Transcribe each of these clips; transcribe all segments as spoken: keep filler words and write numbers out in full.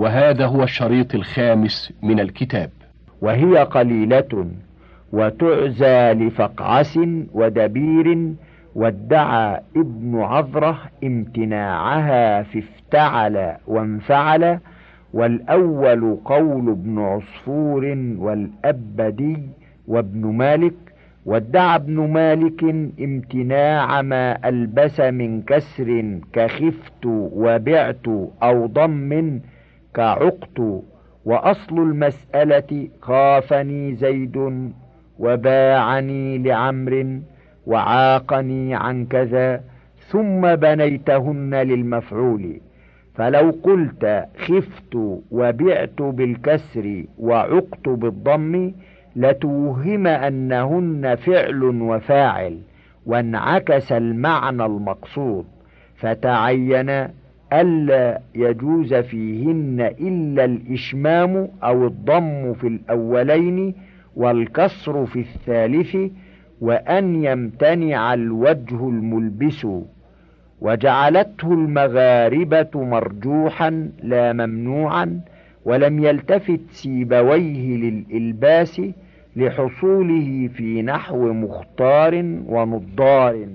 وهذا هو الشريط الخامس من الكتاب. وهي قليلة وتعزى لفقعس ودبير، وادعى ابن عذرة امتناعها في افتعل وانفعل، والأول قول ابن عصفور والأبدي وابن مالك. وادعى ابن مالك امتناع ما ألبس من كسر كخفت وبعت أو ضم كعقت، وأصل المسألة خافني زيد وباعني لعمر وعاقني عن كذا، ثم بنيتهن للمفعول. فلو قلت خفت وبعت بالكسر وعقت بالضم لتوهم أنهن فعل وفاعل، وانعكس المعنى المقصود، فتعين ألا يجوز فيهن إلا الإشمام أو الضم في الأولين والكسر في الثالث، وأن يمتنع الوجه الملبس. وجعلته المغاربة مرجوحا لا ممنوعا، ولم يلتفت سيبويه للإلباس لحصوله في نحو مختار ونضار.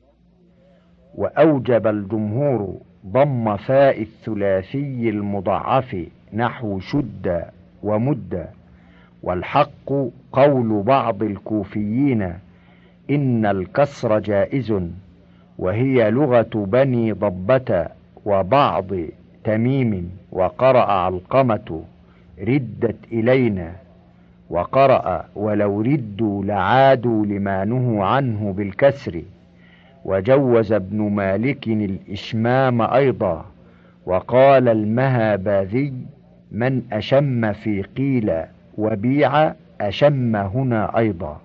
وأوجب الجمهور ضم فاء الثلاثي المضاعف نحو شد ومد. والحق قول بعض الكوفيين إن الكسر جائز، وهي لغة بني ضبة وبعض تميم. وقرأ علقمة ردت إلينا، وقرأ ولو ردوا لعادوا لما نهوا عنه بالكسر. وجوز ابن مالك الإشمام أيضا. وقال المهاباذي من أشم في قيل وبيع أشم هنا أيضا.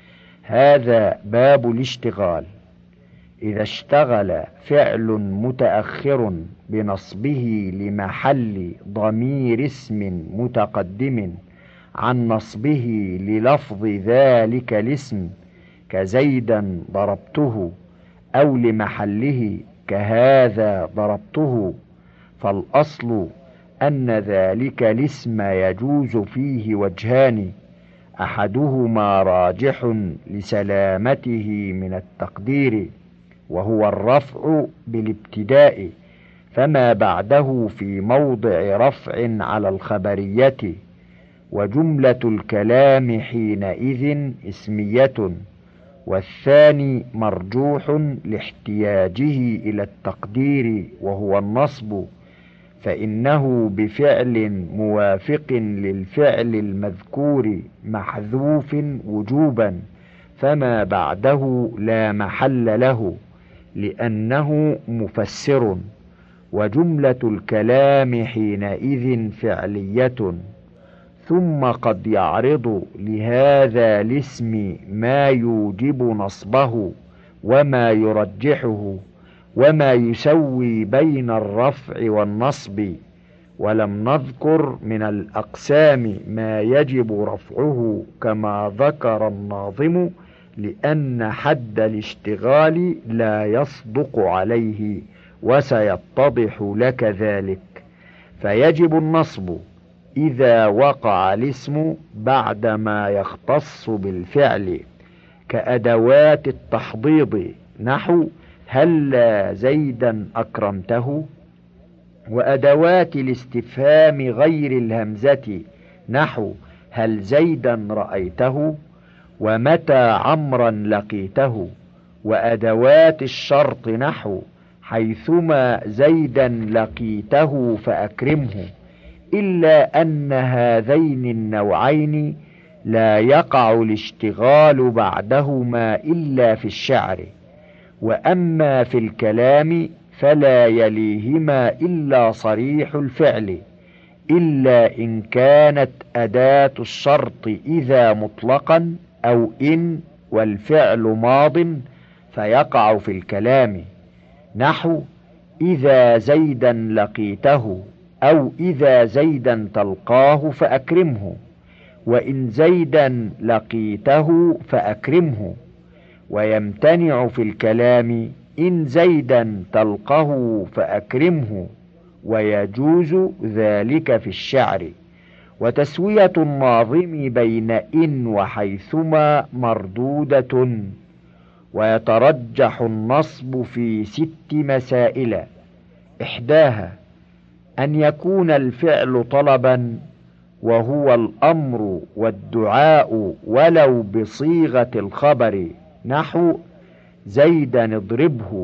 هذا باب الاشتغال. إذا اشتغل فعل متأخر بنصبه لمحل ضمير اسم متقدم عن نصبه للفظ ذلك الاسم كزيدا ضربته، أو لمحله كهذا ضربته، فالأصل أن ذلك الاسم يجوز فيه وجهان، أحدهما راجح لسلامته من التقدير وهو الرفع بالابتداء، فما بعده في موضع رفع على الخبرية. وجملة الكلام حينئذ اسمية. والثاني مرجوح لاحتياجه إلى التقدير وهو النصب، فإنه بفعل موافق للفعل المذكور محذوف وجوبا، فما بعده لا محل له لأنه مفسر. وجملة الكلام حينئذ فعلية. ثم قد يعرض لهذا الاسم ما يوجب نصبه وما يرجحه وما يسوي بين الرفع والنصب، ولم نذكر من الأقسام ما يجب رفعه كما ذكر الناظم، لأن حد الاشتغال لا يصدق عليه، وسيتضح لك ذلك. فيجب النصب إذا وقع الاسم بعدما يختص بالفعل، كأدوات التحضيض نحو هلا زيدا أكرمته، وأدوات الاستفهام غير الهمزة نحو هل زيدا رأيته، ومتى عمرا لقيته، وأدوات الشرط نحو حيثما زيدا لقيته فأكرمه، إلا أن هذين النوعين لا يقع الاشتغال بعدهما إلا في الشعر. وأما في الكلام فلا يليهما إلا صريح الفعل، إلا إن كانت أداة الشرط إذا مطلقا أو إن والفعل ماض فيقع في الكلام، نحو إذا زيدا لقيته، أو إذا زيدا تلقاه فأكرمه، وإن زيدا لقيته فأكرمه. ويمتنع في الكلام إن زيدا تلقه فأكرمه، ويجوز ذلك في الشعر. وتسوية الناظم بين إن وحيثما مردودة، ويترجح النصب في ست مسائل: إحداها أن يكون الفعل طلبا، وهو الأمر والدعاء ولو بصيغة الخبر، نحو زيدا اضربه،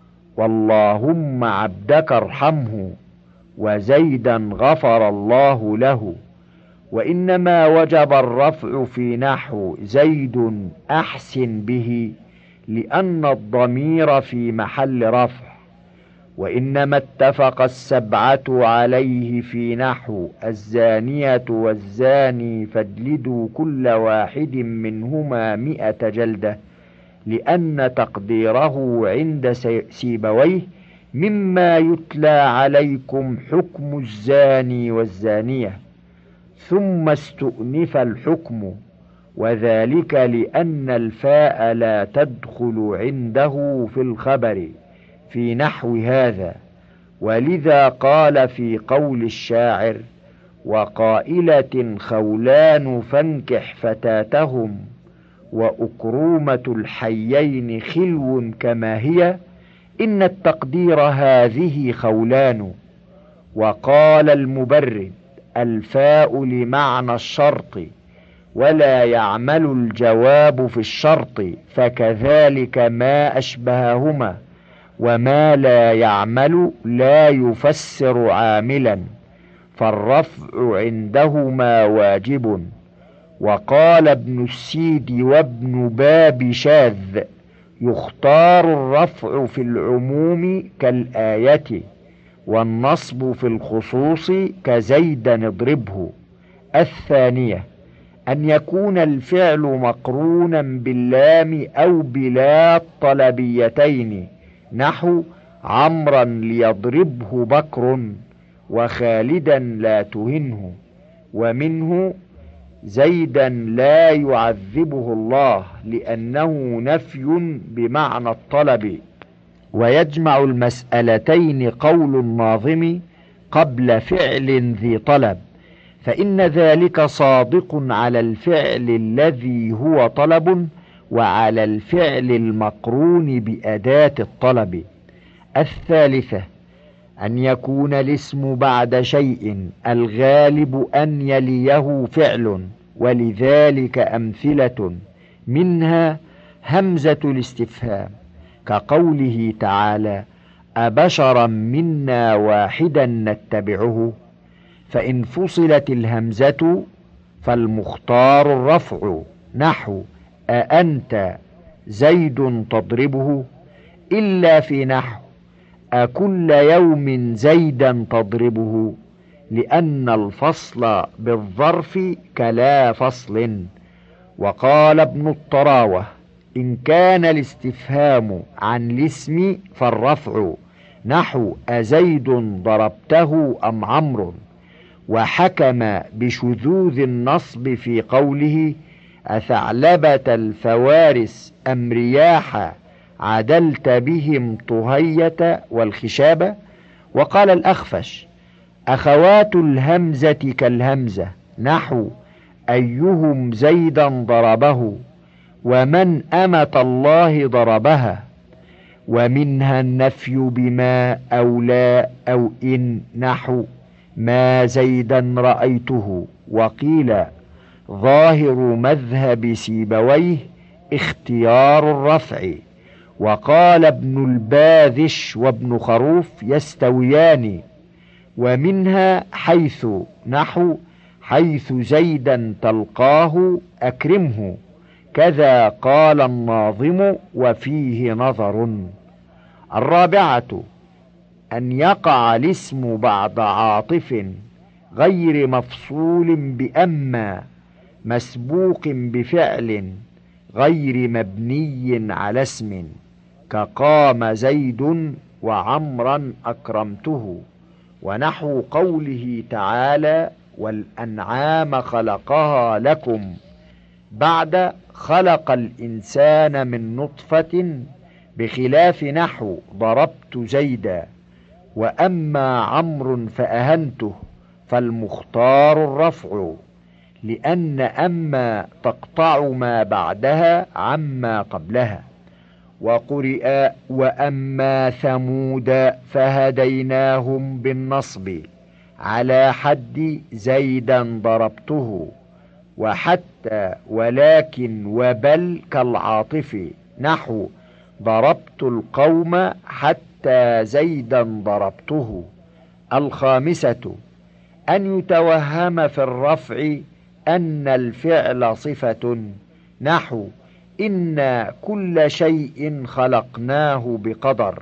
واللهم عبدك ارحمه، وزيدا غفر الله له. وإنما وجب الرفع في نحو زيد أحسن به، لأن الضمير في محل رفع. وإنما اتفق السبعة عليه في نحو الزانية والزاني فاجلدوا كل واحد منهما مئة جلدة، لأن تقديره عند سيبويه مما يتلى عليكم حكم الزاني والزانية، ثم استؤنف الحكم، وذلك لأن الفاء لا تدخل عنده في الخبر في نحو هذا. ولذا قال في قول الشاعر: وقائلة خولان فانكح فتاتهم، وأكرومة الحيين خلو كما هي، إن التقدير هذه خولان. وقال المبرد: الفاء لمعنى الشرط، ولا يعمل الجواب في الشرط، فكذلك ما أشبههما، وما لا يعمل لا يفسر عاملا، فالرفع عندهما واجب. وقال ابن السيد وابن باب شاذ: يختار الرفع في العموم كالآية، والنصب في الخصوص كزيدا اضربه. الثانية أن يكون الفعل مقرونا باللام أو بلا الطلبيتين، نحو عمرا ليضربه بكر، وخالدا لا تهنه. ومنه زيدا لا يعذبه الله، لأنه نفي بمعنى الطلب. ويجمع المسألتين قول الناظم قبل فعل ذي طلب، فإن ذلك صادق على الفعل الذي هو طلب، وعلى الفعل المقرون بأداة الطلب. الثالثة أن يكون الاسم بعد شيء الغالب أن يليه فعل، ولذلك أمثلة منها همزة الاستفهام، كقوله تعالى: أبشرا منا واحدا نتبعه. فإن فصلت الهمزة فالمختار الرفع، نحو أأنت زيد تضربه، إلا في نحو أكل يوم زيدا تضربه، لأن الفصل بالظرف كلا فصل. وقال ابن الطراوة: إن كان الاستفهام عن الاسم فالرفع، نحو أزيد ضربته أم عمرو. وحكم بشذوذ النصب في قوله: أثعلبة الفوارس أم رياح عدلت بهم طهية والخشابة. وقال الأخفش: أخوات الهمزة كالهمزة، نحو أيهم زيدا ضربه، ومن أمة الله ضربها. ومنها النفي بما أو لا أو إن، نحو ما زيدا رأيته. وقيل ظاهر مذهب سيبويه اختيار الرفع. وقال ابن الباذش وابن خروف يستويان. ومنها حيث، نحو حيث زيدا تلقاه أكرمه، كذا قال الناظم وفيه نظر. الرابعة أن يقع الاسم بعد عاطف غير مفصول بأما، مسبوق بفعل غير مبني على اسم، كقام زيد وعمرا أكرمته. ونحو قوله تعالى: والأنعام خلقها لكم، بعد خلق الإنسان من نطفة، بخلاف نحو ضربت زيدا. وأما عمرو فأهنته فالمختار الرفع، لأن أما تقطع ما بعدها عما قبلها. وقرئ وأما ثمود فهديناهم بالنصب على حد زيدا ضربته، وحتى ولكن وبل كالعاطف نحو ضربت القوم حتى زيدا ضربته. الخامسة أن يتوهم في الرفع أن الفعل صفة نحو إنا كل شيء خلقناه بقدر،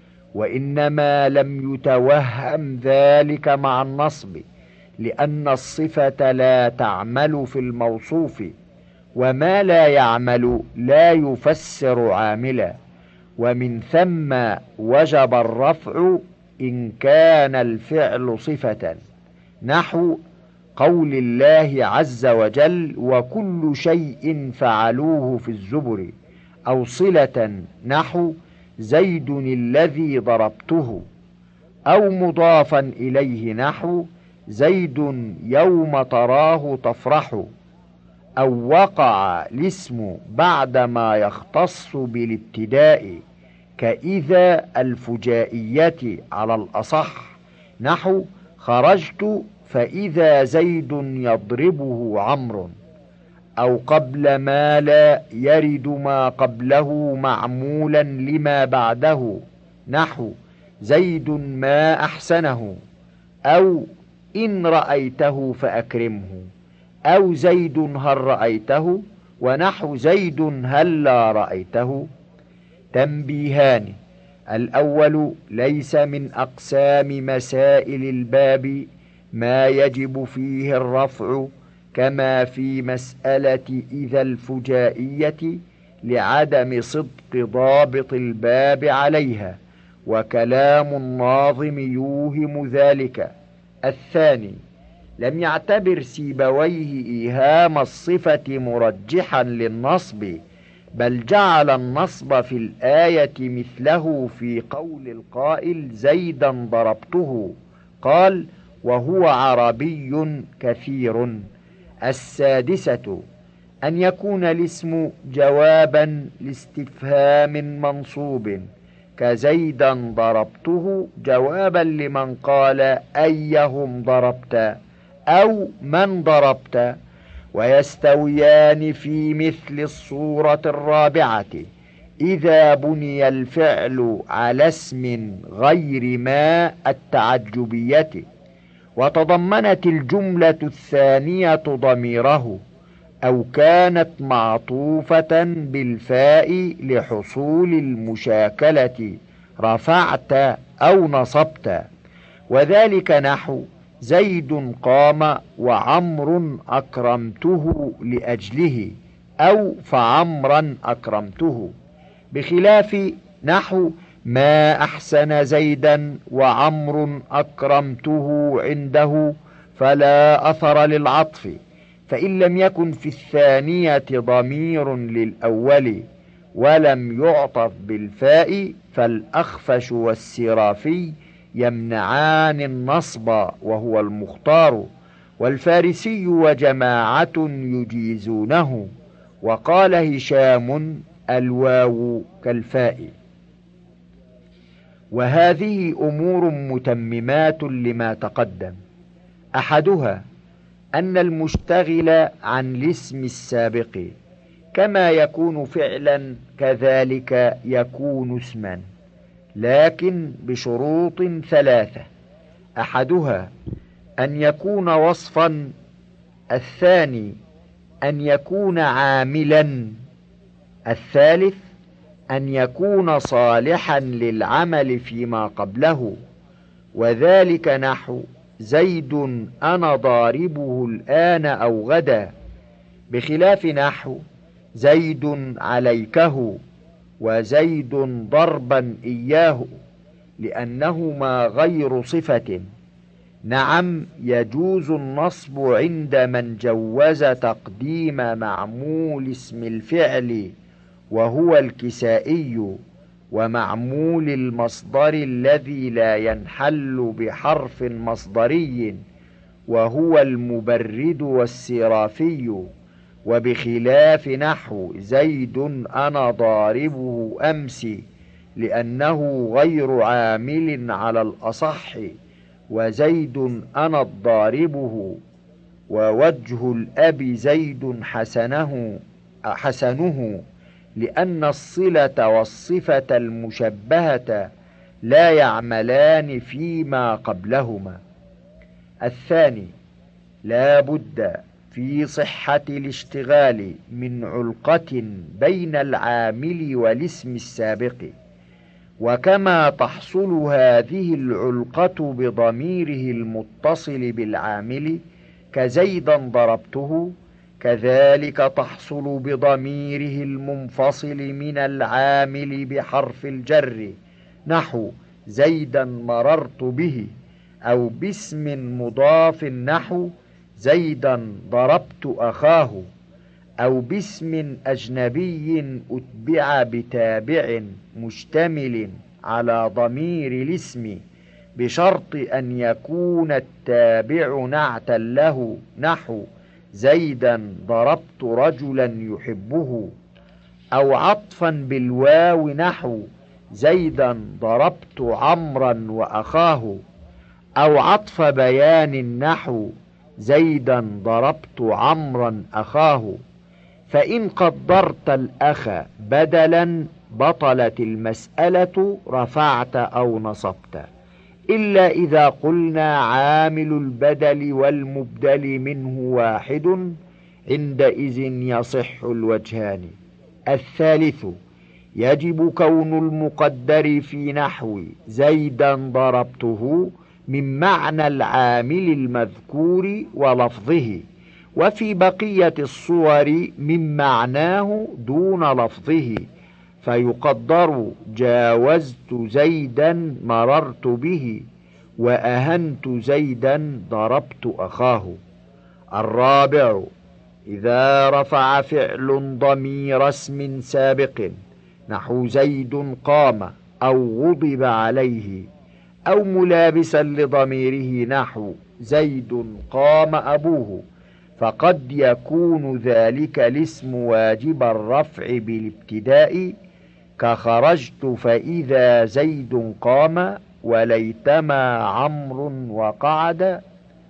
وإنما لم يتوهم ذلك مع النصب، لأن الصفة لا تعمل في الموصوف، وما لا يعمل لا يفسر عاملا، ومن ثم وجب الرفع إن كان الفعل صفة نحو قول الله عز وجل وكل شيء فعلوه في الزبر، أو صلة نحو زيد الذي ضربته، أو مضافا إليه نحو زيد يوم تراه تفرح، أو وقع الاسم بعدما يختص بالابتداء كإذا الفجائية على الأصح نحو خرجت فإذا زيد يضربه عمرو، أو قبل ما لا يرد ما قبله معمولا لما بعده نحو زيد ما أحسنه، أو إن رأيته فأكرمه، أو زيد هل رأيته ونحو زيد هل لا رأيته. تنبيهان: الأول ليس من أقسام مسائل الباب ما يجب فيه الرفع كما في مسألة إذا الفجائية لعدم صدق ضابط الباب عليها، وكلام الناظم يوهم ذلك. الثاني لم يعتبر سيبويه إيهام الصفة مرجحا للنصب، بل جعل النصب في الآية مثله في قول القائل زيدا ضربته، قال وهو عربي كثير. السادسة أن يكون الاسم جوابا لاستفهام منصوب كزيدا ضربته جوابا لمن قال أيهم ضربت أو من ضربت، ويستويان في مثل الصورة الرابعة إذا بني الفعل على اسم غير ما التعجبية، وتضمنت الجملة الثانية ضميره، أو كانت معطوفة بالفاء لحصول المشاكلة رفعت أو نصبت، وذلك نحو زيد قام وعمر أكرمته لأجله، أو فعمرا أكرمته، بخلاف نحو ما أحسن زيدا وعمر أكرمته عنده، فلا أثر للعطف، فإن لم يكن في الثانية ضمير للأول ولم يعطف بالفاء فالأخفش والسرافي يمنعان النصب وهو المختار، والفارسي وجماعة يجيزونه، وقال هشام الواو كالفاء. وهذه أمور متممات لما تقدم: أحدها أن المشتغل عن الاسم السابق كما يكون فعلا كذلك يكون اسما، لكن بشروط ثلاثة: أحدها أن يكون وصفا، الثاني أن يكون عاملا، الثالث أن يكون صالحا للعمل فيما قبله، وذلك نحو زيد أنا ضاربه الآن أو غدا، بخلاف نحو زيد عليكه وزيد ضربا إياه، لأنهما غير صفة. نعم، يجوز النصب عند من جوز تقديم معمول اسم الفعل وهو الكسائي، ومعمول المصدر الذي لا ينحل بحرف مصدري وهو المبرد والسرافي، وبخلاف نحو زيد أنا ضاربه أمس لأنه غير عامل على الأصح، وزيد أنا ضاربه، ووجه الأب زيد حسنه حسنه لأن الصلة والصفة المشبهة لا يعملان فيما قبلهما. الثاني لا بد في صحة الاشتغال من علقة بين العامل والاسم السابق، وكما تحصل هذه العلقة بضميره المتصل بالعامل كزيدا ضربته، كذلك تحصل بضميره المنفصل من العامل بحرف الجر نحو زيدا مررت به، أو باسم مضاف نحو زيدا ضربت أخاه، أو باسم أجنبي أتبع بتابع مشتمل على ضمير الاسم بشرط أن يكون التابع نعتا له نحو زيدا ضربت رجلا يحبه، أو عطفا بالواو نحو زيدا ضربت عمرا وأخاه، أو عطف بيان نحو زيدا ضربت عمرا أخاه. فإن قدرت الأخ بدلا بطلت المسألة رفعت أو نصبت، إلا إذا قلنا عامل البدل والمبدل منه واحد، عندئذ يصح الوجهان. الثالث يجب كون المقدر في نحو زيدا ضربته من معنى العامل المذكور ولفظه، وفي بقية الصور من معناه دون لفظه، فيقدر جاوزت زيدا مررت به، وأهنت زيدا ضربت أخاه. الرابع إذا رفع فعل ضمير اسم سابق نحو زيد قام أو غضب عليه، أو ملابسا لضميره نحو زيد قام أبوه، فقد يكون ذلك الاسم واجب الرفع بالابتداء، كخرجت فإذا زيد قام وليتما عمرو وقعد،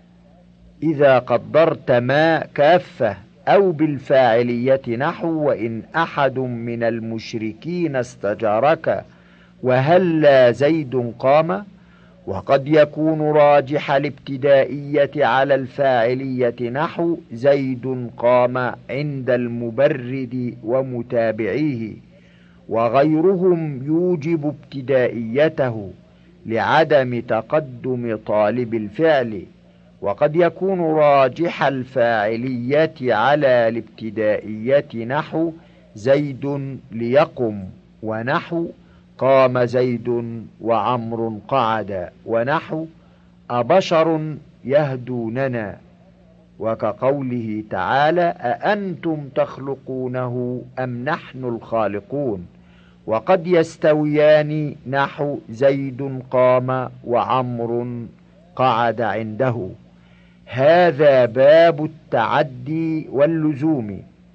إذا قدرت ما كافة، أو بالفاعلية نحو وإن أحد من المشركين استجارك وهلا زيد قام. وقد يكون راجح الابتدائية على الفاعلية نحو زيد قام عند المبرد ومتابعيه، وغيرهم يوجب ابتدائيته لعدم تقدم طالب الفعل. وقد يكون راجح الفاعلية على الابتدائية نحو زيد ليقم، ونحو قام زيد وعمر قعد، ونحو أبشر يهدوننا، وكقوله تعالى أأنتم تخلقونه أم نحن الخالقون. وقد يستويان نحو زيد قام وعمر قعد عنده. هذا باب التعدي واللزوم.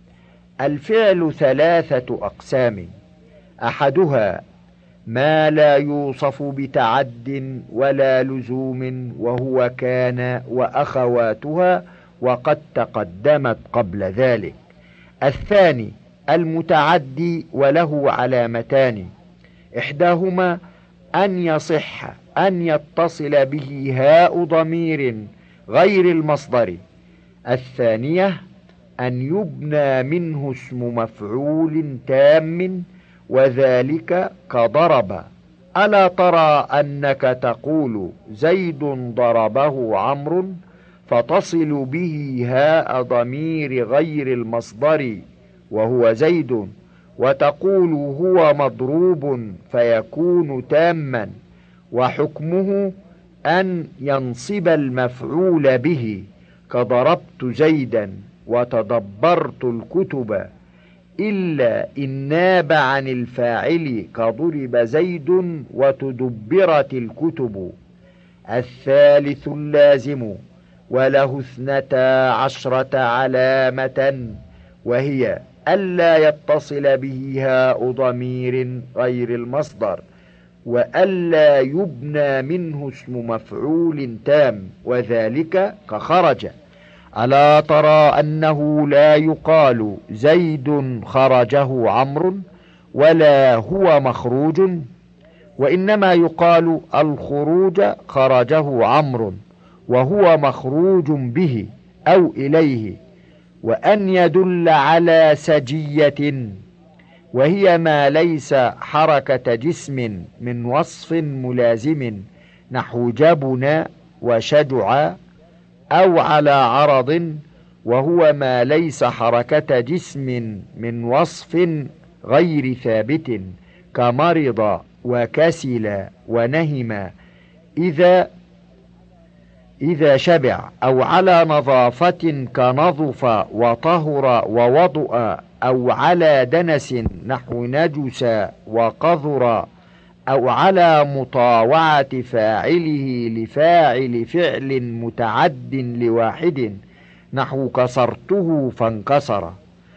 الفعل ثلاثة أقسام: أحدها ما لا يوصف بتعد ولا لزوم، وهو كان وأخواتها، وقد تقدمت قبل ذلك. الثاني المتعدي وله علامتان: إحداهما أن يصح أن يتصل به هاء ضمير غير المصدر. الثانية أن يبنى منه اسم مفعول تام، وذلك كضرب. ألا ترى أنك تقول زيد ضربه عمرو، فتصل به هاء ضمير غير المصدر وهو زيد، وتقول هو مضروب فيكون تاما، وحكمه أن ينصب المفعول به كضربت زيدا وتدبرت الكتب، إلا إن ناب عن الفاعل كضرب زيد وتدبرت الكتب. الثالث اللازم وله اثنتا عشرة علامة، وهي ألا يتصل به هاء ضمير غير المصدر، وألا يبنى منه اسم مفعول تام، وذلك كخرج. ألا ترى أنه لا يقال زيد خرجه عمرو ولا هو مخروج، وإنما يقال الخروج خرجه عمرو وهو مخروج به أو إليه. وأن يدل على سجية، وهي ما ليس حركة جسم من وصف ملازم نحو جبن وشجع، أو على عرض، وهو ما ليس حركة جسم من وصف غير ثابت كمرض وكسل ونهم إذا إذا شبع، أو على نظافة كنظف وطهر ووضؤ، أو على دنس نحو نجس وقذر، أو على مطاوعة فاعله لفاعل فعل متعد لواحد نحو كسرته فانكسر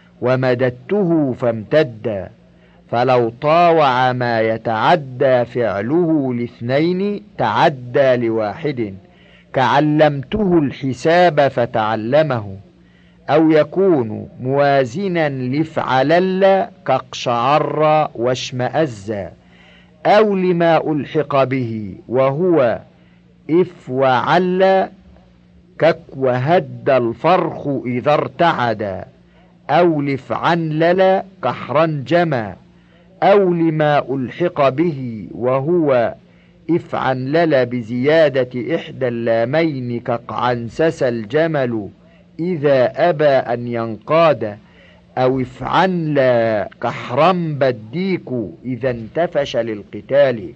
ومددته فامتد. فلو طاوع ما يتعدى فعله لاثنين تعدى لواحد كعلمته الحساب فتعلمه، أو يكون موازنا لفعلل كاقشعر واشمأز، أو لما ألحق به وهو إف وعل كك وهد الفرخ إذا ارتعد، أو لفعنلل كحرنجما، أو لما ألحق به وهو افعنلل بزيادة إحدى اللامين كقعنسس الجمل إذا أبى أن ينقاد، أو افعنل كحرنب الديك إذا انتفش للقتال.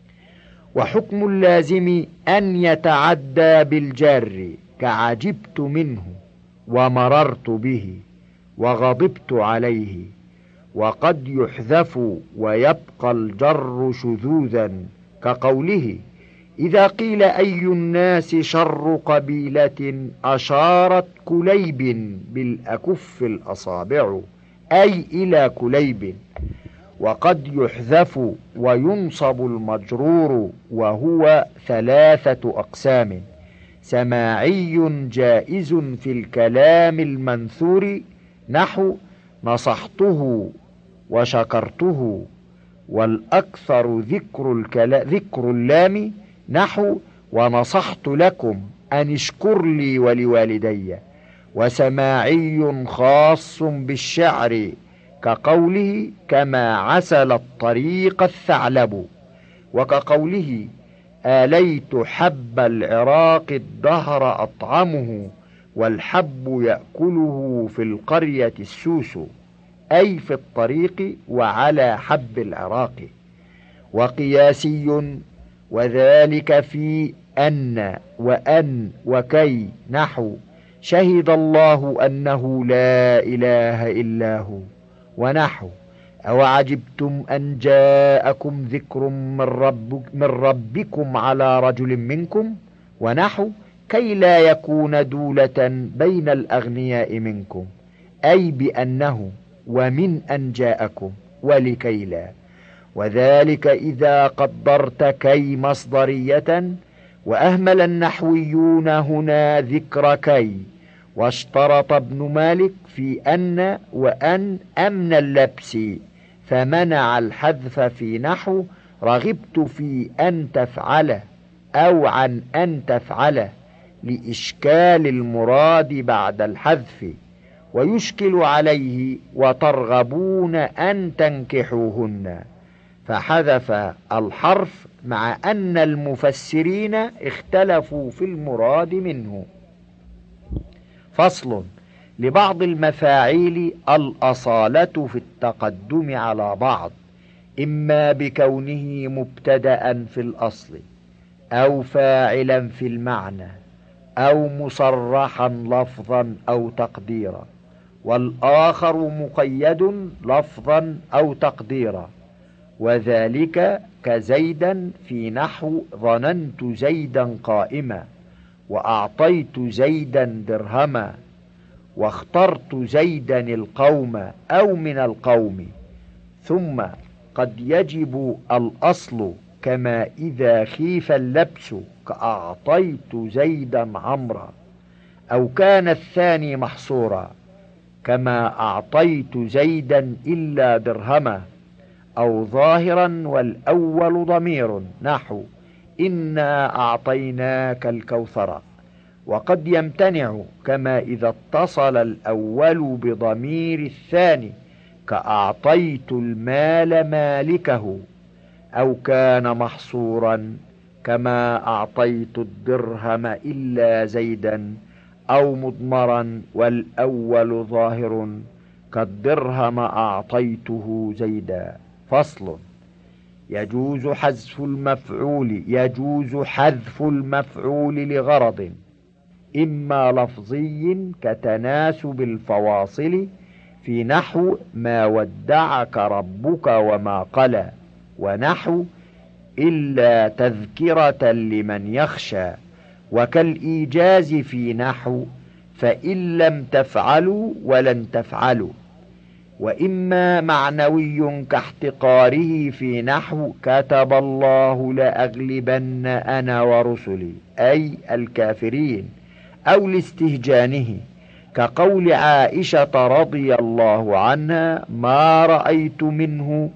وحكم اللازم أن يتعدى بالجر كعجبت منه ومررت به وغضبت عليه، وقد يحذف ويبقى الجر شذوذا كقوله إذا قيل أي الناس شر قبيلة أشارت كليب بالأكف الأصابع، أي إلى كليب. وقد يحذف وينصب المجرور، وهو ثلاثة أقسام: سماعي جائز في الكلام المنثور نحو نصحته وشكرته، والأكثر ذكر, الكلا ذكر اللام نحو ونصحت لكم أن اشكر لي ولوالدي. وسماعي خاص بالشعر كقوله كما عسل الطريق الثعلب، وكقوله آليت حب العراق الدهر أطعمه والحب يأكله في القرية السوس، أي في الطريق وعلى حب العراق. وقياسي وذلك في أن وأن وكي نحو شهد الله أنه لا إله إلا هو، ونحو أوعجبتم أن جاءكم ذكر من, رب من ربكم على رجل منكم، ونحو كي لا يكون دولة بين الأغنياء منكم، أي بأنه ومن أن جاءكم ولكي لا. وذلك إذا قدرت كي مصدرية، وأهمل النحويون هنا ذكر كي. واشترط ابن مالك في أن وأن أمن اللبس، فمنع الحذف في نحو رغبت في أن تفعله أو عن أن تفعله لإشكال المراد بعد الحذف. ويشكل عليه وترغبون أن تنكحوهن، فحذف الحرف مع أن المفسرين اختلفوا في المراد منه. فصل: لبعض المفاعيل الأصالة في التقدم على بعض، إما بكونه مبتدأ في الأصل أو فاعلا في المعنى أو مصرحا لفظا أو تقديرا. والآخر مقيد لفظا أو تقديرا، وذلك كزيدا في نحو ظننت زيدا قائما، وأعطيت زيدا درهما، واخترت زيدا القوم أو من القوم. ثم قد يجب الأصل كما إذا خيف اللبس كأعطيت زيدا عمرا، أو كان الثاني محصورا كما أعطيت زيدا إلا درهما، أو ظاهرا والأول ضمير نحو إنا أعطيناك الكوثر. وقد يمتنع كما إذا اتصل الأول بضمير الثاني كأعطيت المال مالكه، أو كان محصورا كما أعطيت الدرهم إلا زيدا، أو مضمرا والأول ظاهر كالدرهم أعطيته زيدا. فصل. يجوز حذف المفعول يجوز حذف المفعول لغرض إما لفظي كتناسب الفواصل في نحو ما ودعك ربك وما قلى، ونحو إلا تذكرة لمن يخشى، وكالإيجاز في نحو فإن لم تفعلوا ولن تفعلوا. وإما معنوي كاحتقاره في نحو كتب الله لأغلبن أنا ورسلي، أي الكافرين، أو لاستهجانه كقول عائشة رضي الله عنها ما رأيت منه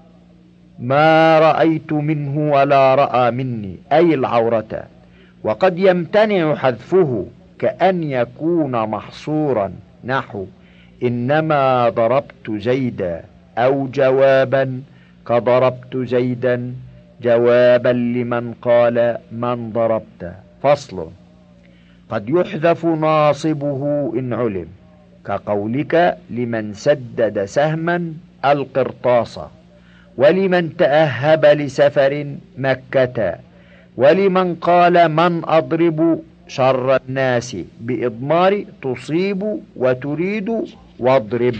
ما رأيت منه ولا رأى مني، أي العورة. وقد يمتنع حذفه كأن يكون محصورا نحو إنما ضربت زيدا، أو جوابا كضربت زيدا جوابا لمن قال من ضربت. فصل. قد يحذف ناصبه إن علم كقولك لمن سدد سهما القرطاس، ولمن تأهب لسفر مكة، ولمن قال من أضرب شر الناس بإضمار تصيب وتريد واضرب.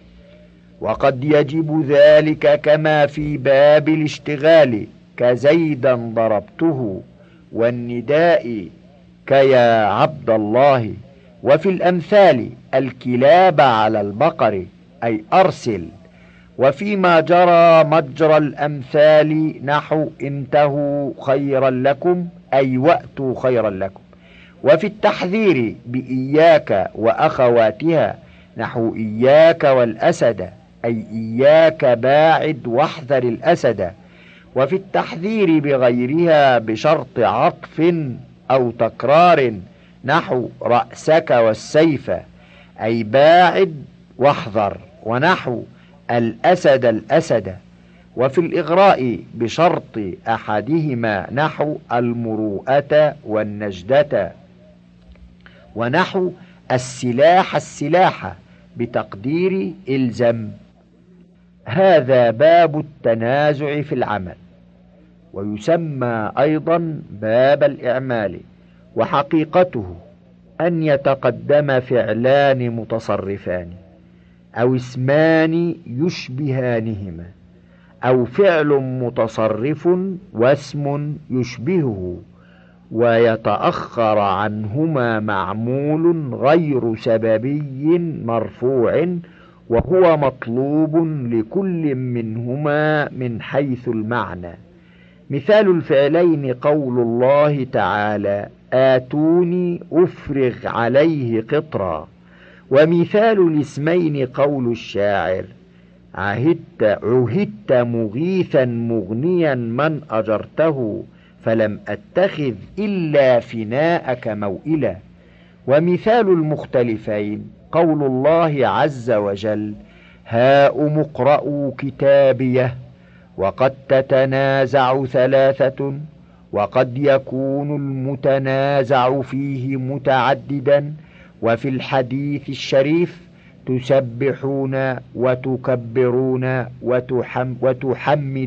وقد يجب ذلك كما في باب الاشتغال كزيدا ضربته، والنداء كيا عبد الله، وفي الأمثال الكلاب على البقر أي أرسل، وفيما جرى مجرى الأمثال نحو انتهوا خيرا لكم أي وأتوا خيرا لكم. وفي التحذير بإياك وأخواتها نحو إياك والأسد أي إياك باعد واحذر الأسد. وفي التحذير بغيرها بشرط عطف أو تكرار نحو رأسك والسيف أي باعد واحذر، ونحو الأسد الأسد. وفي الإغراء بشرط أحدهما نحو المروءة والنجدة، ونحو السلاح السلاح بتقدير إلزم. هذا باب التنازع في العمل، ويسمى أيضا باب الإعمال، وحقيقته أن يتقدم فعلان متصرفان أو اسمان يشبهانهما، أو فعل متصرف واسم يشبهه، ويتأخر عنهما معمول غير سببي مرفوع، وهو مطلوب لكل منهما من حيث المعنى. مثال الفعلين قول الله تعالى آتوني أفرغ عليه قطرا، ومثال الاسمين قول الشاعر عهدت عهدت مغيثا مغنيا من أجرته فلم أتخذ إلا فناءك موئلا. ومثال المختلفين قول الله عز وجل هاؤم اقرءوا كتابيه، وقد تتنازع ثلاثة، وقد يكون المتنازع فيه متعددا. وفي الحديث الشريف تسبحون وتكبرون وتحم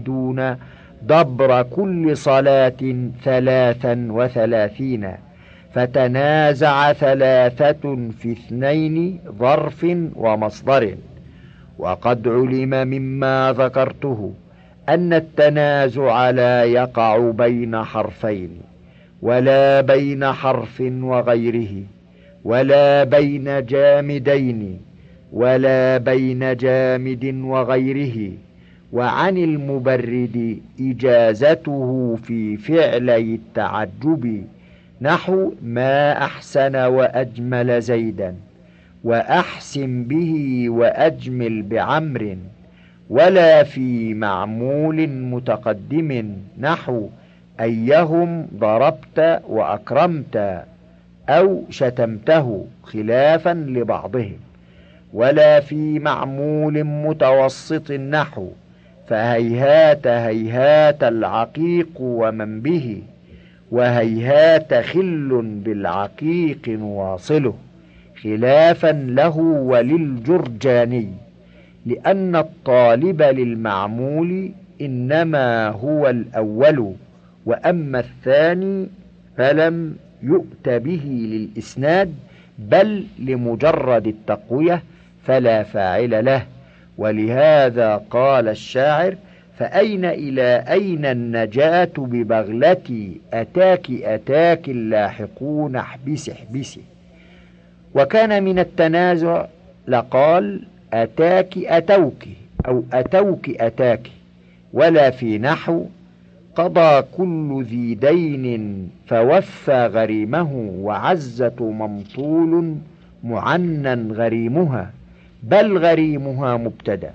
وتحمدون دبر كل صلاة ثلاثا وثلاثين. فتنازع ثلاثة في اثنين ظرف ومصدر. وقد علم مما ذكرته أن التنازع لا يقع بين حرفين، ولا بين حرف وغيره، ولا بين جامدين، ولا بين جامد وغيره. وعن المبرد إجازته في فعلي التعجب، نحو ما أحسن وأجمل زيدا، وأحسن به وأجمل بعمر. ولا في معمول متقدم، نحو أيهم ضربت وأكرمت أو شتمته، خلافا لبعضهم. ولا في معمول متوسط، نحو فهيهات هيهات العقيق ومن به، وهيهات خل بالعقيق واصله، خلافا له وللجرجاني، لأن الطالب للمعمول إنما هو الأول، وأما الثاني فلم يؤت به للإسناد، بل لمجرد التقوية، فلا فاعل له. ولهذا قال الشاعر: فأين إلى أين النجاة ببغلتي، أتاك أتاك اللاحقون احبس احبسي. وكان من التنازع لقال أتاك أتوك أو أتوك أتاك. ولا في نحو قضى كل ذي دين فوفى غريمه، وعزة ممطول معنى غريمها، بل غريمها مبتدأ،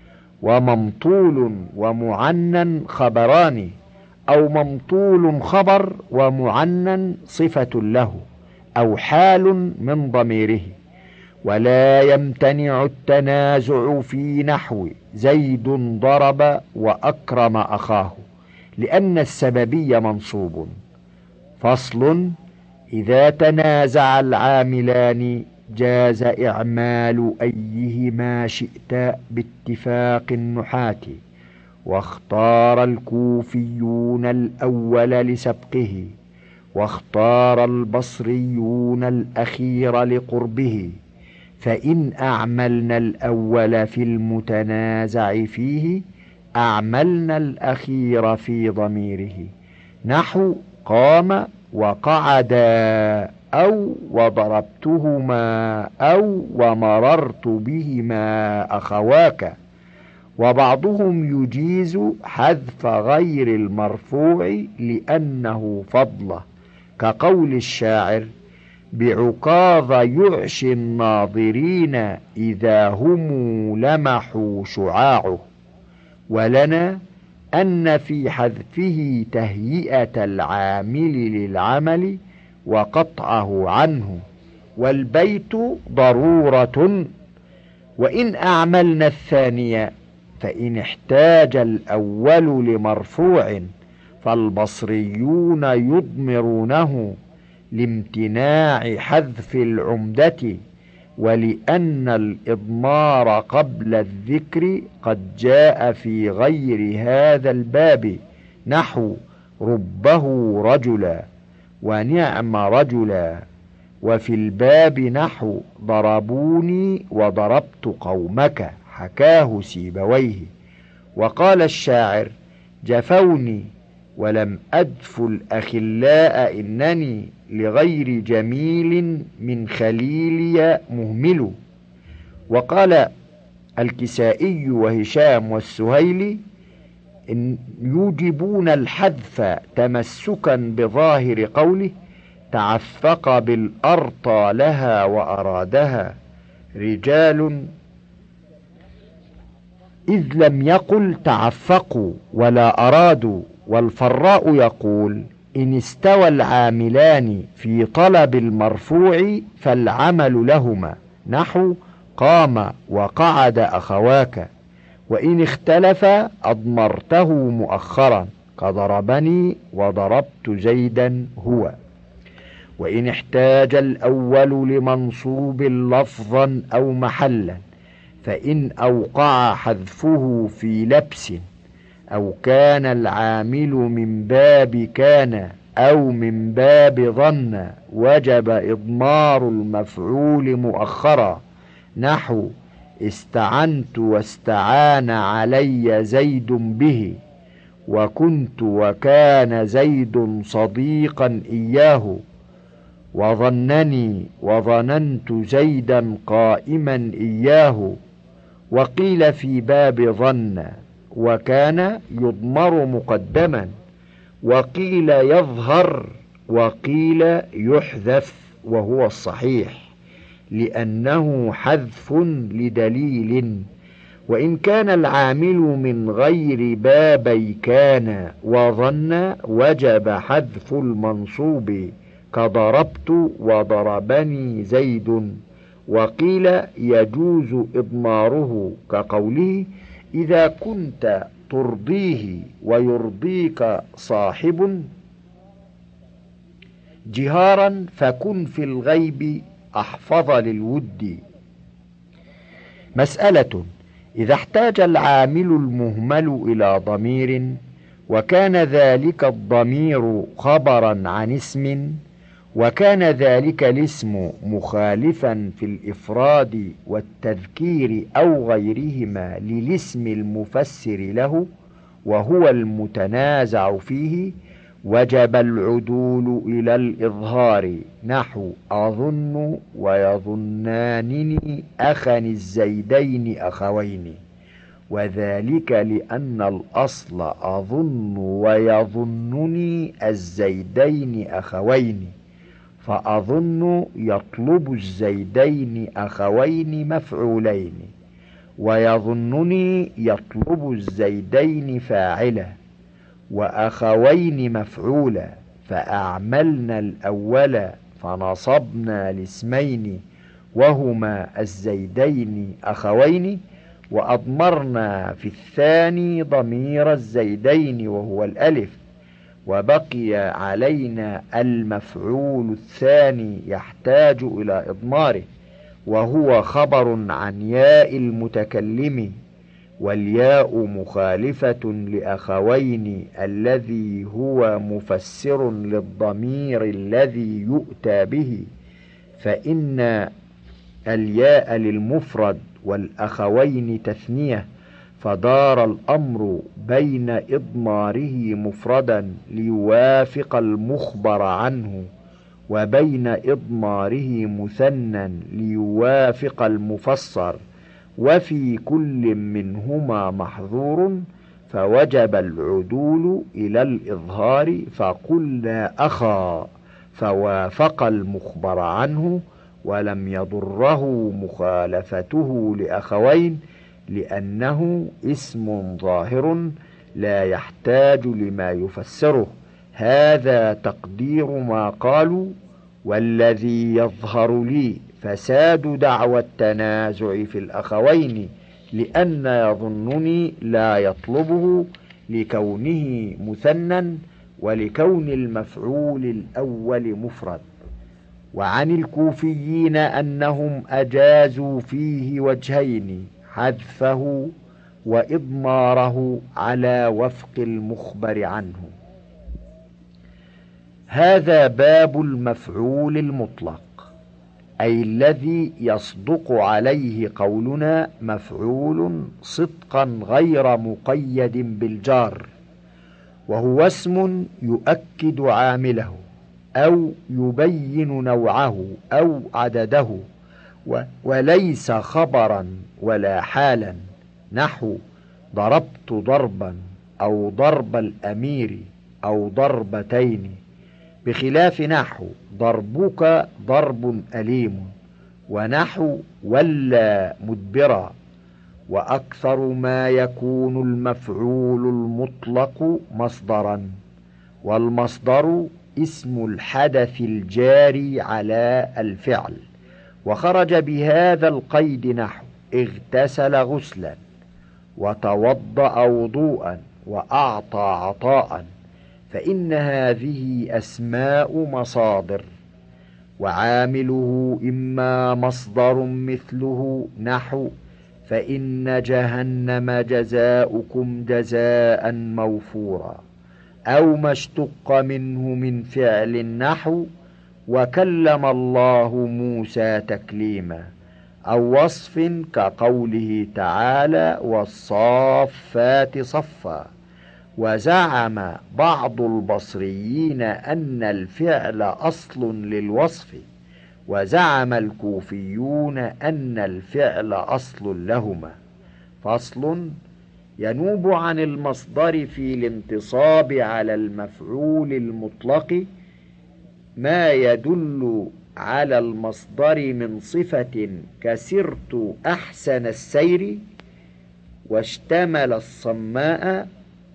وممطول ومعنى خبران، أو ممطول خبر ومعنى صفة له، أو حال من ضميره. ولا يمتنع التنازع في نحو زيد ضرب وأكرم أخاه، لأن السببي منصوب. فصل: إذا تنازع العاملان جاز إعمال أيهما شئت باتفاق النحاة، واختار الكوفيون الأول لسبقه، واختار البصريون الأخير لقربه. فإن أعملنا الأول في المتنازع فيه، أعملنا الأخير في ضميره، نحو قام وقعدا، أو وضربتهما، أو ومررت بهما أخواك. وبعضهم يجيز حذف غير المرفوع لأنه فضله، كقول الشاعر: بعكاظ يعشي الناظرين إذا هم لمحوا شعاعه. ولنا أن في حذفه تهيئة العامل للعمل وقطعه عنه، والبيت ضرورة. وإن أعملنا الثانية فإن احتاج الأول لمرفوع، فالبصريون يضمرونه لامتناع حذف العمدة، ولأن الإضمار قبل الذكر قد جاء في غير هذا الباب، نحو ربه رجلا ونعم رجلا. وفي الباب نحو ضربوني وضربت قومك، حكاه سيبويه. وقال الشاعر: جفوني ولم أدف الأخلاء، إنني لغير جميل من خليلي مهمل. وقال الكسائي وهشام والسهيلي: إن يوجبون الحذف تمسكا بظاهر قوله: تعفق بالأرطى لها وأرادها رجال، إذ لم يقل تعفقوا ولا أرادوا. والفراء يقول: إن استوى العاملان في طلب المرفوع فالعمل لهما، نحو قام وقعد أخواك. وإن اختلف أضمرته مؤخرا، كضربني وضربت زيدا هو. وإن احتاج الأول لمنصوب لفظا أو محلا، فإن أوقع حذفه في لبس، أو كان العامل من باب كان أو من باب ظن وجب إضمار المفعول مؤخرا، نحو استعنت واستعان علي زيد به، وكنت وكان زيد صديقا إياه، وظنني وظننت زيدا قائما إياه. وقيل في باب ظن وكان يضمر مقدما، وقيل يظهر، وقيل يحذف، وهو الصحيح لأنه حذف لدليل. وإن كان العامل من غير بابي كان وظن وجب حذف المنصوب كضربت وضربني زيد. وقيل يجوز إضماره كقوله إذا كنت ترضيه ويرضيك صاحب جهارا فكن في الغيب أحفظ للود. مسألة: إذا احتاج العامل المهمل إلى ضمير وكان ذلك الضمير خبرا عن اسم، وكان ذلك الاسم مخالفا في الإفراد والتذكير أو غيرهما للاسم المفسر له وهو المتنازع فيه، وجب العدول إلى الإظهار، نحو أظن ويظنانني أخني الزيدين أخوين، وذلك لأن الأصل أظن ويظنني الزيدين أخوين، فأظن يطلب الزيدين أخوين مفعولين، ويظنني يطلب الزيدين فاعلا، وأخوين مفعولا، فأعملنا الأول فنصبنا الاسمين وهما الزيدين أخوين، وأضمرنا في الثاني ضمير الزيدين وهو الألف، وبقي علينا المفعول الثاني يحتاج إلى إضماره، وهو خبر عن ياء المتكلم، والياء مخالفة لأخوين الذي هو مفسر للضمير الذي يؤتى به، فإن الياء للمفرد والأخوين تثنية، فدار الأمر بين إضماره مفردا ليوافق المخبر عنه وبين إضماره مثنى ليوافق المفسر، وفي كل منهما محظور، فوجب العدول إلى الإظهار، فقلنا أخا فوافق المخبر عنه ولم يضره مخالفته لأخوين، لأنه اسم ظاهر لا يحتاج لما يفسره. هذا تقدير ما قالوا: والذي يظهر لي فساد دعوى التنازع في الأخوين، لأن يظنني لا يطلبه لكونه مثنى ولكون المفعول الأول مفرد. وعن الكوفيين أنهم أجازوا فيه وجهين: حذفه وإضماره على وفق المخبر عنه. هذا باب المفعول المطلق، أي الذي يصدق عليه قولنا مفعول صدقا غير مقيد بالجار، وهو اسم يؤكد عامله أو يبين نوعه أو عدده، وليس خبرا ولا حالا، نحو ضربت ضربا أو ضرب الأمير أو ضربتين، بخلاف نحو ضربك ضرب أليم، ونحو ولا مدبرا. وأكثر ما يكون المفعول المطلق مصدرا، والمصدر اسم الحدث الجاري على الفعل، وخرج بهذا القيد نحو اغتسل غسلا وتوضأ وضوءا وأعطى عطاء، فإن هذه أسماء مصادر، وعامله إما مصدر مثله نحو فإن جهنم جزاؤكم جزاء موفورا، أو ما اشتق منه من فعل النحو وكلم الله موسى تكليما، أو وصف كقوله تعالى والصافات صفا. وزعم بعض البصريين أن الفعل أصل للوصف، وزعم الكوفيون أن الفعل أصل لهما. فصل: ينوب عن المصدر في الانتصاب على المفعول المطلق ما يدل على المصدر من صفة كسرت أحسن السير، واشتمل الصماء،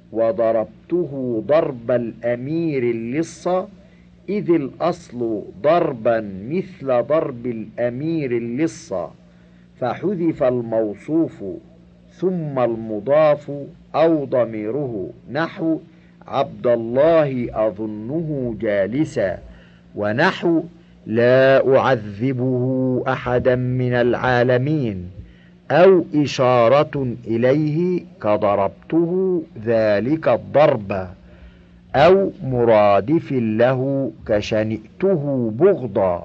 وضربته ضرب الأمير اللص، إذ الأصل ضربا مثل ضرب الأمير اللص، فحذف الموصوف ثم المضاف أو ضميره، نحو عبد الله أظنه جالسا، ونحو لا أعذبه أحدا من العالمين، أو إشارة إليه كضربته ذلك الضرب، أو مرادف له كشنئته بغضا،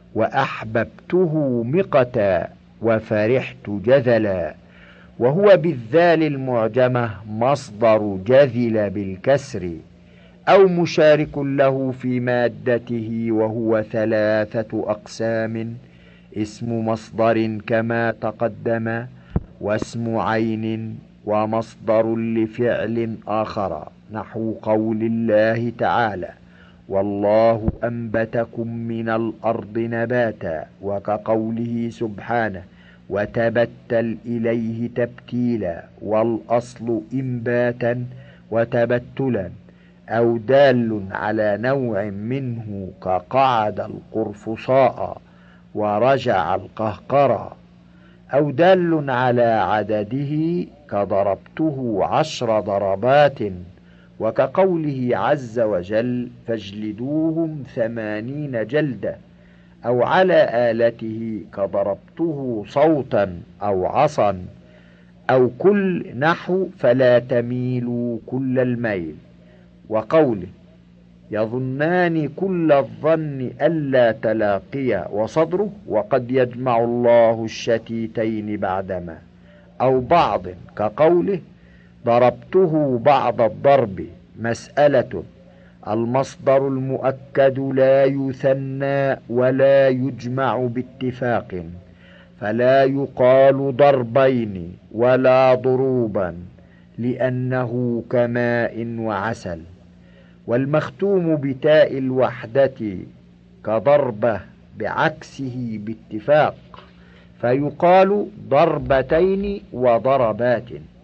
وأحببته مقتا، وفرحت جذلا. وهو بالذال المعجمة مصدر جذل بالكسر، أو مشارك له في مادته، وهو ثلاثة أقسام: اسم مصدر كما تقدم، واسم عين، ومصدر لفعل آخر، نحو قول الله تعالى والله أنبتكم من الأرض نباتا، وكقوله سبحانه وتبتل إليه تبتيلا، والأصل إنباتا وتبتلا. أو دال على نوع منه كقعد القرفصاء ورجع القهقرى، أو دال على عدده كضربته عشر ضربات، وكقوله عز وجل فاجلدوهم ثمانين جلدة، أو على آلته كضربته صوتا أو عصا، أو كل نحو فلا تميلوا كل الميل، وقوله يظنان كل الظن ألا تلاقيا، وصدره وقد يجمع الله الشتيتين بعدما، أو بعض كقوله ضربته بعض الضرب. مسألة: المصدر المؤكد لا يثنى ولا يجمع باتفاق، فلا يقال ضربين ولا ضروبا، لأنه كماء وعسل. والمختوم بتاء الوحدة كضربة بعكسه باتفاق، فيقال ضربتين وضربات،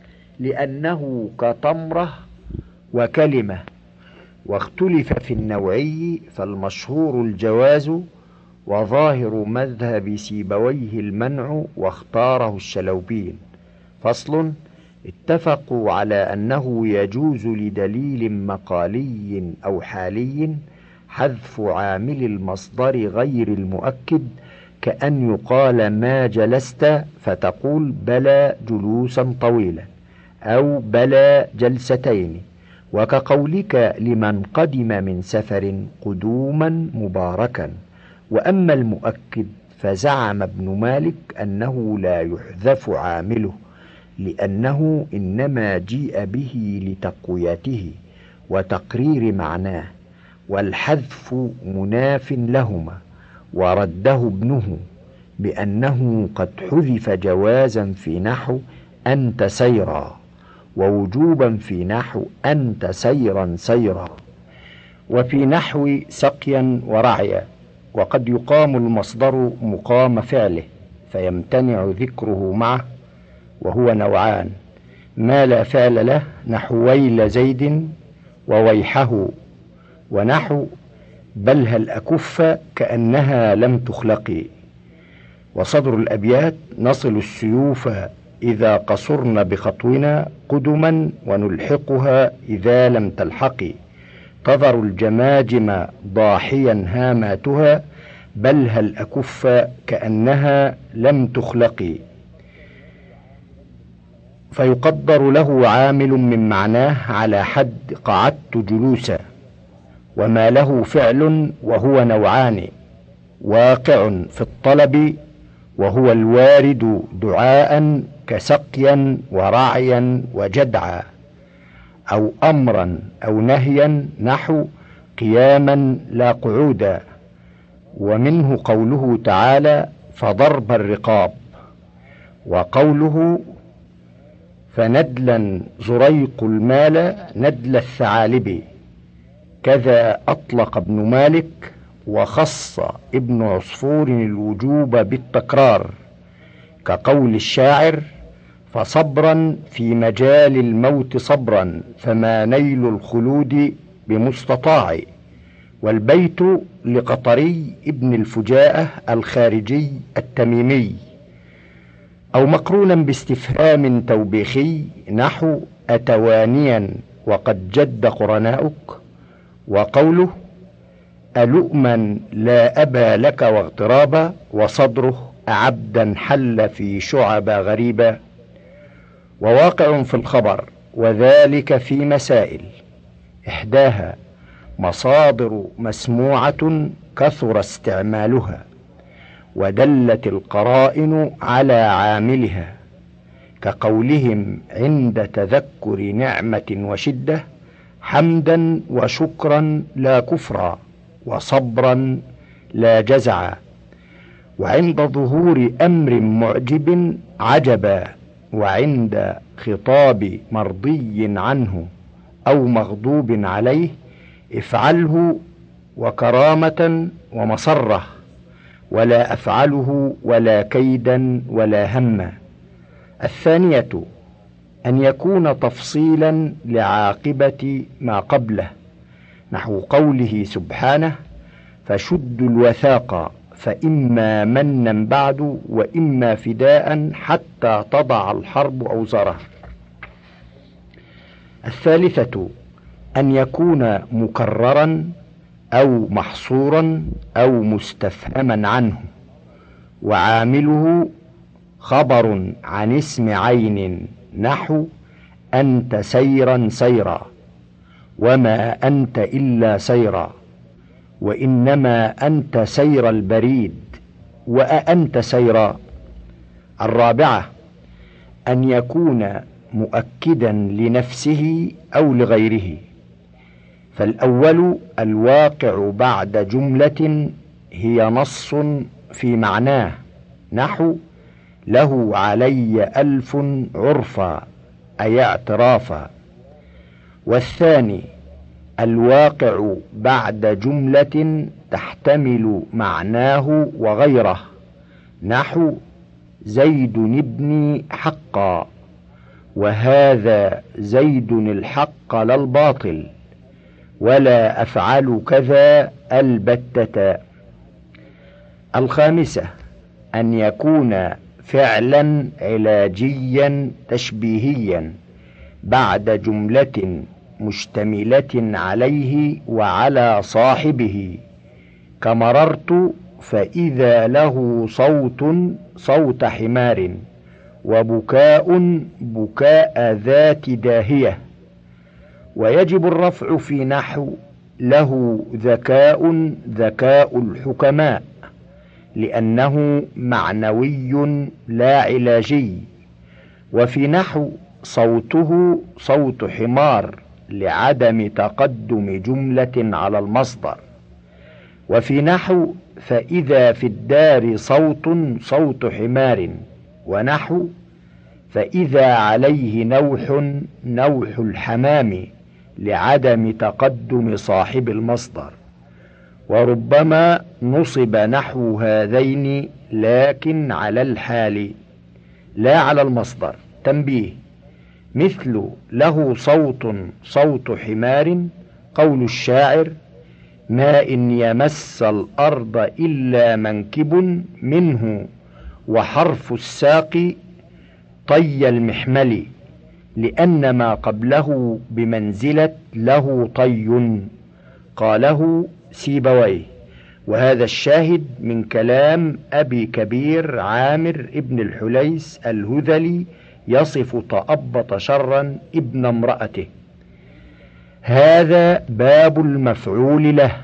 لأنه كتمرة وكلمة. واختلف في النوعي، فالمشهور الجواز، وظاهر مذهب سيبويه المنع، واختاره الشلوبين. فصل: اتفقوا على أنه يجوز لدليل مقالي أو حالي حذف عامل المصدر غير المؤكد، كأن يقال ما جلست فتقول بلى جلوسا طويلا، أو بلى جلستين، وكقولك لمن قدم من سفر قدوما مباركا. وأما المؤكد فزعم ابن مالك أنه لا يحذف عامله، لأنه إنما جيء به لتقويته وتقرير معناه، والحذف مناف لهما. ورده ابنه بأنه قد حذف جوازا في نحو أنت سيرا، ووجوبا في نحو أنت سيرا سيرا، وفي نحو سقيا ورعيا. وقد يقام المصدر مقام فعله فيمتنع ذكره معه، وهو نوعان: ما لا فعل له، نحو ويل زيد وويحه، ونحو بل هل أكف كأنها لم تخلقي. وصدر الأبيات: نصل السيوف إذا قصرن بخطونا قدما، ونلحقها إذا لم تلحقي. تظر الجماجم ضاحيا هاماتها، بل هل أكف كأنها لم تخلقي. فيقدر له عامل من معناه على حد قعدت جلوسا، وما له فعل وهو نوعان: واقع في الطلب وهو الوارد دعاء كسقيا ورعيا وجدعا، أو أمرا أو نهيا نحو قياما لا قعودا. ومنه قوله تعالى: فضرب الرقاب، وقوله: فندلا زريق المال ندل الثعالب. كذا أطلق ابن مالك وخص ابن عصفور الوجوب بالتكرار، كقول الشاعر: فصبرا في مجال الموت صبرا فما نيل الخلود بمستطاع. والبيت لقطري ابن الفجاءة الخارجي التميمي. أو مقرونا باستفهام توبيخي نحو أتوانيا وقد جد قرناؤك. وقوله: ألؤما لا أبا لك واغترابا، وصدره أعبدا حل في شعب غريبا. وواقع في الخبر، وذلك في مسائل: إحداها مصادر مسموعة كثر استعمالها ودلت القرائن على عاملها، كقولهم عند تذكر نعمة وشدة: حمدا وشكرا لا كفرا، وصبرا لا جزعا. وعند ظهور أمر معجب عجبا، وعند خطاب مرضي عنه أو مغضوب عليه افعله وكرامة ومصرة، ولا أفعله ولا كيدا ولا هما. الثانية أن يكون تفصيلا لعاقبة ما قبله، نحو قوله سبحانه: فشدوا الوثاق فإما منا بعد وإما فداء حتى تضع الحرب أوزارها. الثالثة أن يكون مكررا أو محصورا أو مستفهما عنه، وعامله خبر عن اسم عين نحو أنت سيرا سيرا، وما أنت إلا سيرا، وإنما أنت سير البريد، وأنت سيرا. الرابعة أن يكون مؤكدا لنفسه أو لغيره، فالأول الواقع بعد جملة هي نص في معناه نحو له علي ألف عرفا أي اعترافا. والثاني الواقع بعد جملة تحتمل معناه وغيره نحو زيد ابني حقا، وهذا زيد الحق لا الباطل، ولا أفعل كذا البتة. الخامسة أن يكون فعلا علاجيا تشبيهيا بعد جملة مشتملة عليه وعلى صاحبه، كمررت فإذا له صوت صوت حمار، وبكاء بكاء ذات داهية. ويجب الرفع في نحو له ذكاء ذكاء الحكماء، لأنه معنوي لا علاجي. وفي نحو صوته صوت حمار لعدم تقدم جملة على المصدر. وفي نحو فإذا في الدار صوت صوت حمار، ونحو فإذا عليه نوح نوح الحمام لعدم تقدم صاحب المصدر. وربما نصب نحو هذين لكن على الحال لا على المصدر. تنبيه: مثل له صوت صوت حمار قول الشاعر: ما إن يمس الأرض إلا منكب منه وحرف الساق طي المحمل، لأن ما قبله بمنزلة له طي. قاله سيبويه. وهذا الشاهد من كلام أبي كبير عامر ابن الحليس الهذلي يصف تأبط شرا ابن امرأته. هذا باب المفعول له،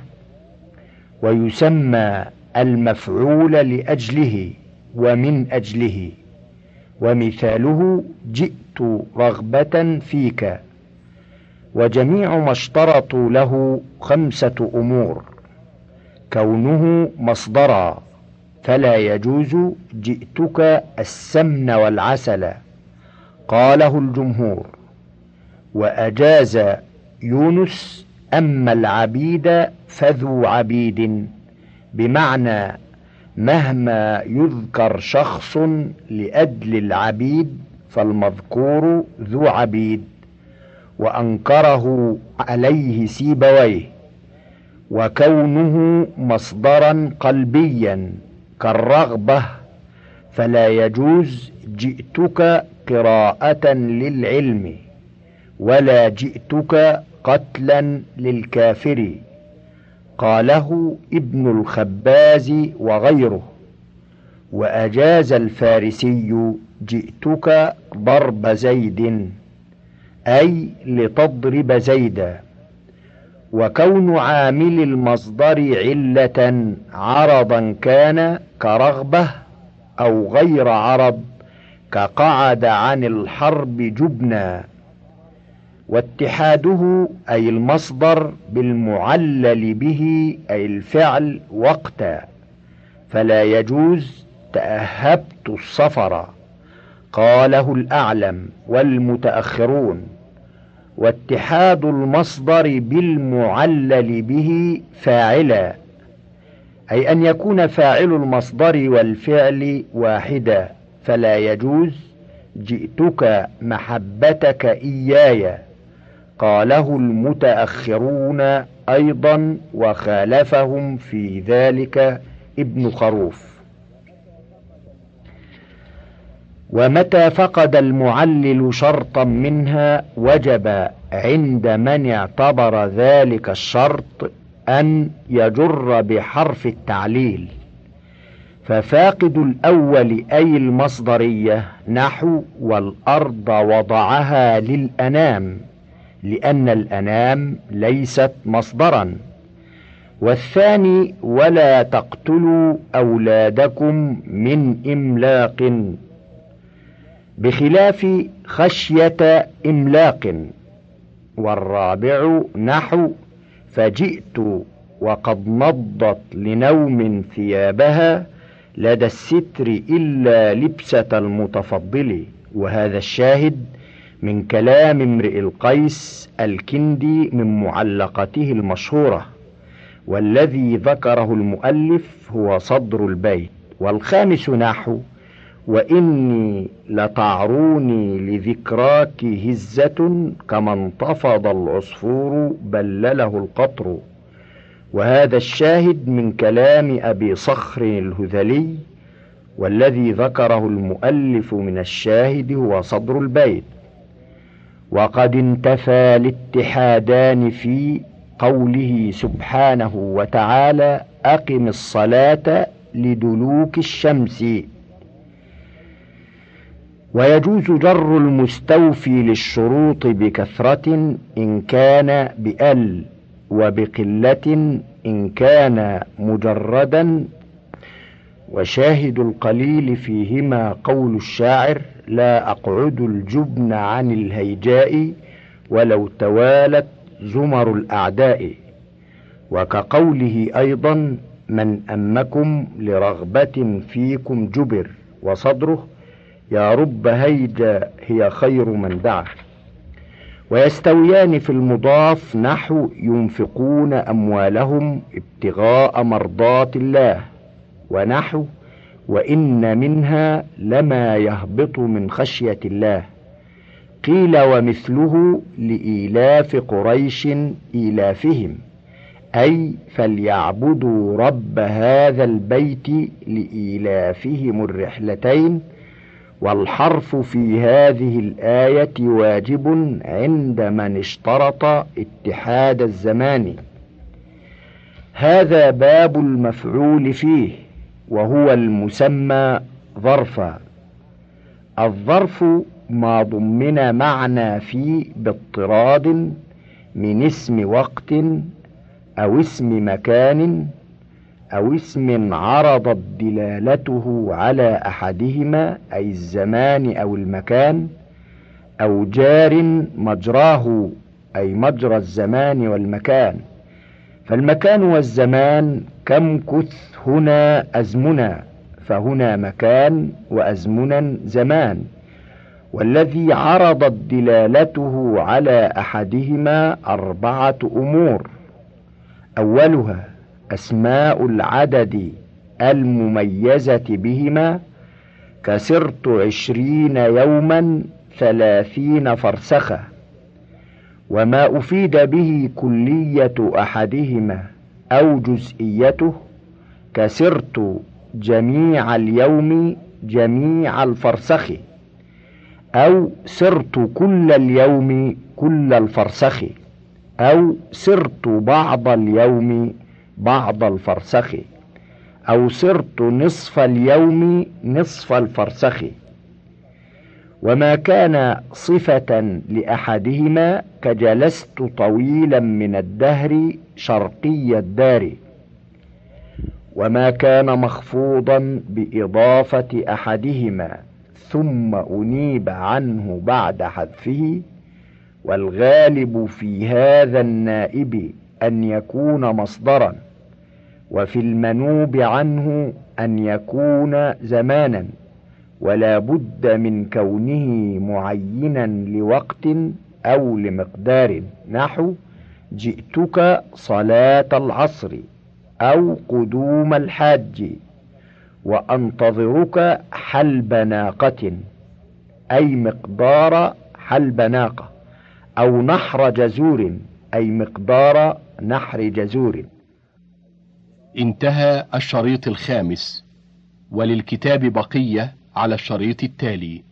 ويسمى المفعول لأجله ومن أجله. ومثاله جئت رغبة فيك. وجميع ما اشترطوا له خمسة أمور: كونه مصدرا، فلا يجوز جئتك السمن والعسل، قاله الجمهور. وأجاز يونس أما العبيد فذو عبيد، بمعنى مهما يذكر شخص لأجل العبيد فالمذكور ذو عبيد، وأنكره عليه سيبويه. وكونه مصدرا قلبيا كالرغبة، فلا يجوز جئتك قراءة للعلم، ولا جئتك قتلا للكافر، قاله ابن الخباز وغيره. وأجاز الفارسي جئتك ضرب زيد، أي لتضرب زيدا. وكون عامل المصدر علة عرضا كان كرغبة، أو غير عرض كقعد عن الحرب جبنا. واتحاده أي المصدر بالمعلل به أي الفعل وقتا، فلا يجوز تأهبت السفر، قاله الأعلم والمتأخرون. واتحاد المصدر بالمعلل به فاعلا، أي أن يكون فاعل المصدر والفعل واحدا، فلا يجوز جئتك محبتك إياي، قاله المتأخرون أيضا، وخالفهم في ذلك ابن خروف. ومتى فقد المعلل شرطا منها وجب عند من اعتبر ذلك الشرط أن يجر بحرف التعليل. ففاقد الأول أي المصدرية نحو والأرض وضعها للأنام، لأن الأنام ليست مصدرا. والثاني ولا تقتلوا أولادكم من إملاق، بخلاف خشية إملاق. والرابع نحو فجئت وقد نضت لنوم ثيابها لدى الستر إلا لبسة المتفضل. وهذا الشاهد من كلام امرئ القيس الكندي من معلقته المشهورة، والذي ذكره المؤلف هو صدر البيت. والخامس نحو وإني لتعروني لذكراك هزة كما انتفض العصفور بلله القطر. وهذا الشاهد من كلام أبي صخر الهذلي، والذي ذكره المؤلف من الشاهد هو صدر البيت. وقد انتفى الاتحادان في قوله سبحانه وتعالى أقم الصلاة لدلوك الشمس. ويجوز جر المستوفي للشروط بكثرة إن كان بأل، وبقلة إن كان مجردا. وشاهد القليل فيهما قول الشاعر لا أقعد الجبن عن الهيجاء ولو توالت زمر الأعداء. وكقوله أيضا من أمكم لرغبة فيكم جبر. وصدره يا رب هيجا هي خير من دعا. ويستويان في المضاف نحو ينفقون أموالهم ابتغاء مرضات الله، ونحو وإن منها لما يهبط من خشية الله. قيل ومثله لإيلاف قريش إيلافهم، أي فليعبدوا رب هذا البيت لإيلافهم الرحلتين. والحرف في هذه الآية واجب عند من اشترط اتحاد الزمان. هذا باب المفعول فيه، وهو المسمى ظرفا. الظرف ما ضمن معنى في باضطراد من اسم وقت أو اسم مكان أو اسم عرضت دلالته على أحدهما أي الزمان أو المكان، أو جار مجراه أي مجرى الزمان والمكان. فالمكان والزمان كمكث هنا أزمنا، فهنا مكان وأزمنا زمان. والذي عرضت دلالته على أحدهما أربعة أمور: أولها أسماء العدد المميزة بهما، كسرت عشرين يوما ثلاثين فرسخة. وما أفيد به كلية أحدهما أو جزئيته، كسرت جميع اليوم جميع الفرسخ، أو سرت كل اليوم كل الفرسخ، أو سرت بعض اليوم بعض الفرسخ، أو سرت نصف اليوم نصف الفرسخ. وما كان صفة لأحدهما كجلست طويلا من الدهر شرقي الدار. وما كان مخفوضا بإضافة أحدهما ثم أنيب عنه بعد حذفه، والغالب في هذا النائب أن يكون مصدرا، وفي المنوب عنه أن يكون زمانا، ولا بد من كونه معينا لوقت أو لمقدار، نحو جئتك صلاة العصر أو قدوم الحاج، وأنتظرك حلب ناقة أي مقدار حلب ناقة، أو نحر جزور أي مقدار نحر جزور. انتهى الشريط الخامس، وللكتاب بقية على الشريط التالي.